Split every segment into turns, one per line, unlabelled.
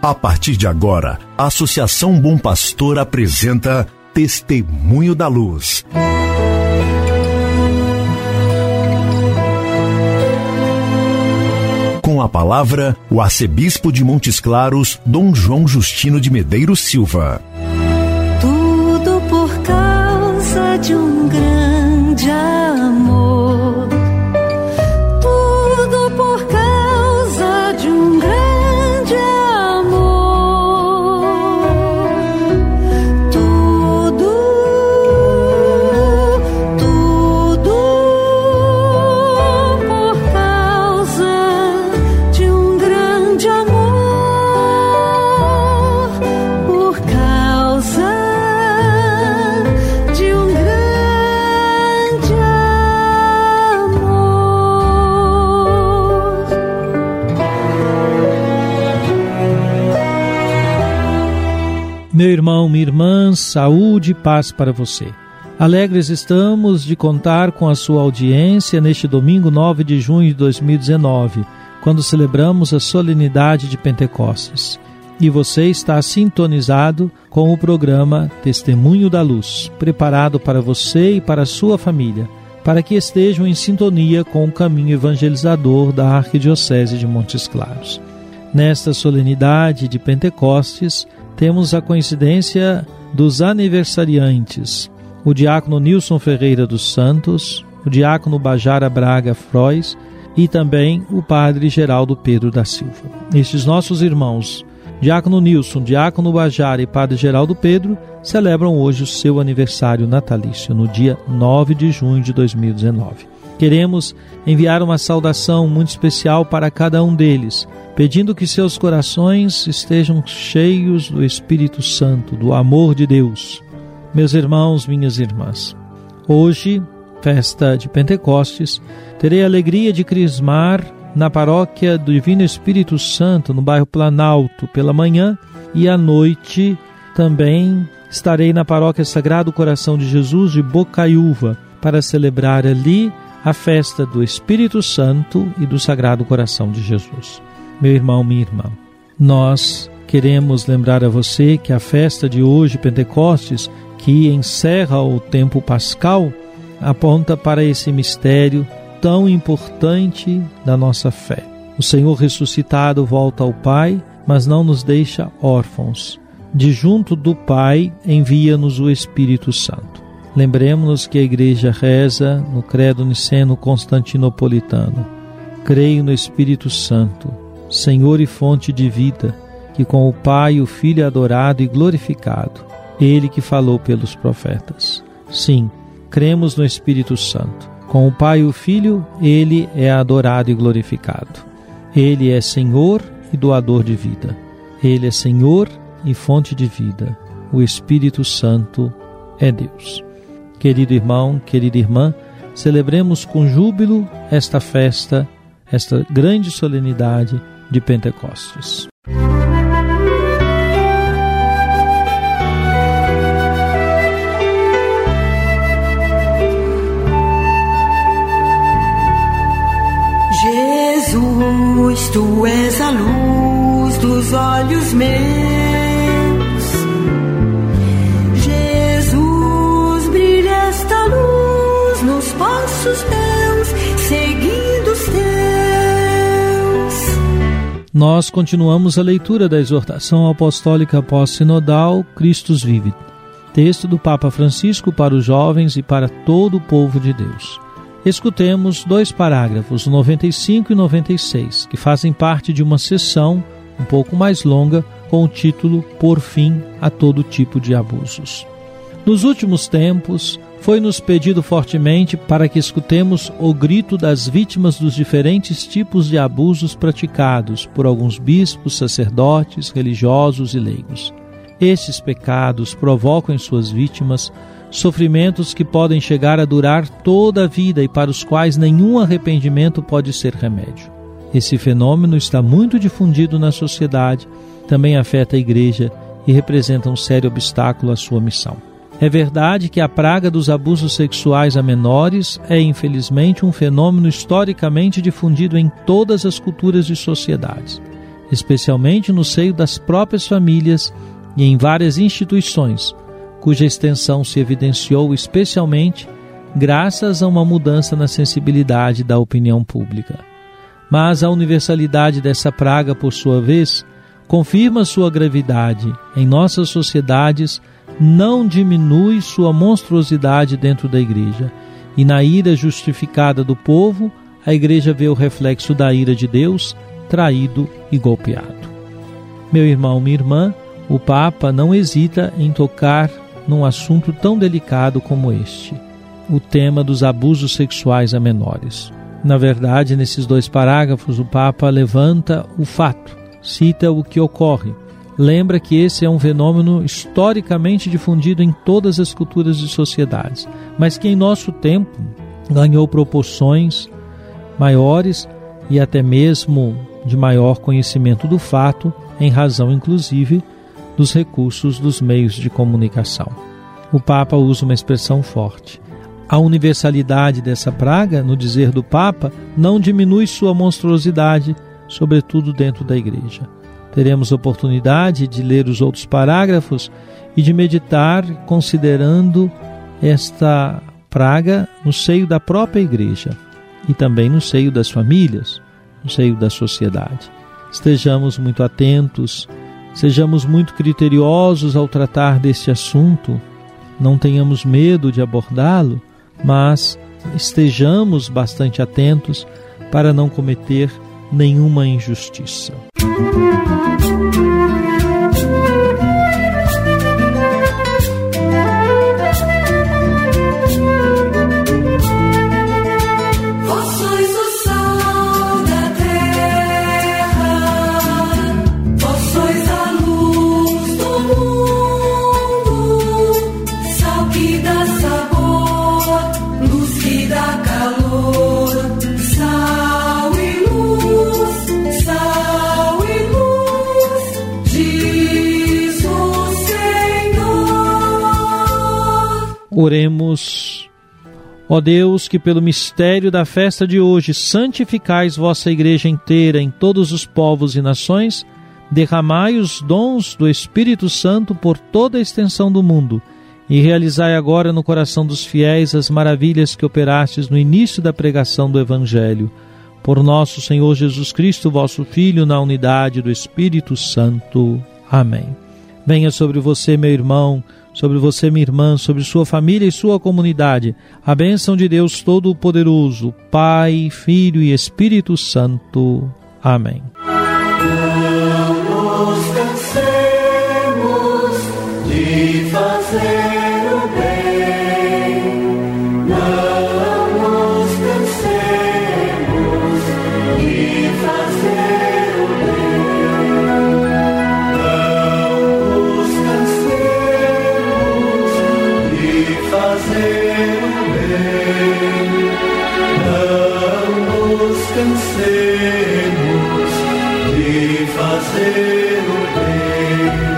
A partir de agora, a Associação Bom Pastor apresenta Testemunho da Luz. Com a palavra, o arcebispo de Montes Claros, Dom João Justino de Medeiros Silva.
Tudo por causa de um grande amor. Tudo por causa de um grande amor. Tudo por causa de um grande amor. Por causa de um grande amor.
Meu irmão, minha irmã, saúde e paz para você. Alegres estamos de contar com a sua audiência neste domingo 9 de junho de 2019, quando celebramos a solenidade de Pentecostes. E você está sintonizado com o programa Testemunho da Luz, preparado para você e para a sua família, para que estejam em sintonia com o caminho evangelizador da Arquidiocese de Montes Claros. Nesta solenidade de Pentecostes, temos a coincidência dos aniversariantes: o diácono Nilson Ferreira dos Santos, o diácono Bajara Braga Frois e também o padre Geraldo Pedro da Silva. Estes nossos irmãos, diácono Nilson, diácono Bajara e padre Geraldo Pedro, celebram hoje o seu aniversário natalício, no dia 9 de junho de 2019. Queremos enviar uma saudação muito especial para cada um deles, pedindo que seus corações estejam cheios do Espírito Santo, do amor de Deus. Meus irmãos, minhas irmãs, hoje, festa de Pentecostes, terei a alegria de crismar na paróquia do Divino Espírito Santo, no bairro Planalto, pela manhã, e à noite também estarei na paróquia Sagrado Coração de Jesus de Bocaiúva, para celebrar ali a festa do Espírito Santo e do Sagrado Coração de Jesus. Meu irmão, minha irmã, nós queremos lembrar a você que a festa de hoje, Pentecostes, que encerra o tempo pascal, aponta para esse mistério tão importante da nossa fé. O Senhor ressuscitado volta ao Pai, mas não nos deixa órfãos. De junto do Pai envia-nos o Espírito Santo. Lembremos-nos que a Igreja reza no Credo Niceno-Constantinopolitano: creio no Espírito Santo, Senhor e fonte de vida, que com o Pai e o Filho é adorado e glorificado, Ele que falou pelos profetas. Sim, cremos no Espírito Santo. Com o Pai e o Filho, Ele é adorado e glorificado. Ele é Senhor e doador de vida. Ele é Senhor e fonte de vida. O Espírito Santo é Deus. Querido irmão, querida irmã, celebremos com júbilo esta festa, esta grande solenidade de Pentecostes.
Jesus, Tu és a luz dos olhos meus. Jesus, brilha esta luz nos passos Teus, seguindo os Teus.
Nós continuamos a leitura da exortação apostólica pós-sinodal Christus Vivit, texto do Papa Francisco para os jovens e para todo o povo de Deus. Escutemos 2 parágrafos, 95 e 96, que fazem parte de uma sessão um pouco mais longa com o título Por fim a todo tipo de abusos. Nos últimos tempos, foi-nos pedido fortemente para que escutemos o grito das vítimas dos diferentes tipos de abusos praticados por alguns bispos, sacerdotes, religiosos e leigos. Estes pecados provocam em suas vítimas sofrimentos que podem chegar a durar toda a vida e para os quais nenhum arrependimento pode ser remédio. Esse fenômeno está muito difundido na sociedade, também afeta a Igreja e representa um sério obstáculo à sua missão. É verdade que a praga dos abusos sexuais a menores é, infelizmente, um fenômeno historicamente difundido em todas as culturas e sociedades. especialmente no seio das próprias famílias e em várias instituições, cuja extensão se evidenciou especialmente graças a uma mudança na sensibilidade da opinião pública. Mas a universalidade dessa praga, por sua vez, confirma sua gravidade em nossas sociedades, não diminui sua monstruosidade dentro da Igreja. E na ira justificada do povo, a Igreja vê o reflexo da ira de Deus, traído e golpeado. Meu irmão, minha irmã, o Papa não hesita em tocar num assunto tão delicado como este, o tema dos abusos sexuais a menores. Na verdade, nesses 2 parágrafos, o Papa levanta o fato, cita o que ocorre, lembra que esse é um fenômeno historicamente difundido em todas as culturas e sociedades, mas que em nosso tempo ganhou proporções maiores e até mesmo de maior conhecimento do fato, em razão inclusive dos recursos dos meios de comunicação. O Papa usa uma expressão forte. A universalidade dessa praga, no dizer do Papa, não diminui sua monstruosidade, sobretudo dentro da Igreja. Teremos oportunidade de ler os outros parágrafos e de meditar considerando esta praga no seio da própria Igreja e também no seio das famílias, no seio da sociedade. Estejamos muito atentos, sejamos muito criteriosos ao tratar deste assunto, não tenhamos medo de abordá-lo, mas estejamos bastante atentos para não cometer nenhuma injustiça. Oremos. Ó Deus, que pelo mistério da festa de hoje santificais vossa Igreja inteira em todos os povos e nações, derramai os dons do Espírito Santo por toda a extensão do mundo e realizai agora no coração dos fiéis as maravilhas que operastes no início da pregação do Evangelho. Por nosso Senhor Jesus Cristo, vosso Filho, na unidade do Espírito Santo. Amém. Venha sobre você, meu irmão, sobre você, minha irmã, sobre sua família e sua comunidade, a bênção de Deus Todo-Poderoso, Pai, Filho e Espírito Santo. Amém.
Não nos cansemos de fazer o bem, não nos cansemos de fazer o bem, não nos cansemos de fazer o bem, não nos cansemos de fazer o bem.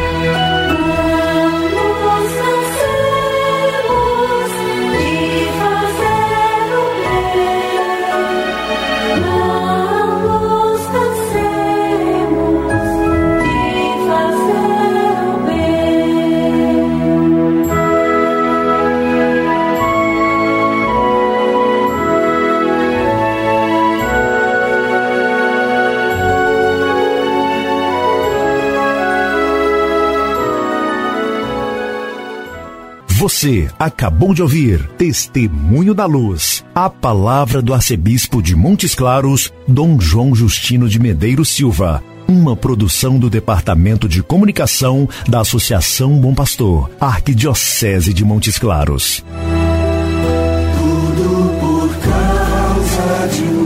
Você acabou de ouvir Testemunho da Luz, a palavra do arcebispo de Montes Claros, Dom João Justino de Medeiros Silva. Uma produção do Departamento de Comunicação da Associação Bom Pastor, Arquidiocese de Montes Claros.
Tudo por causa de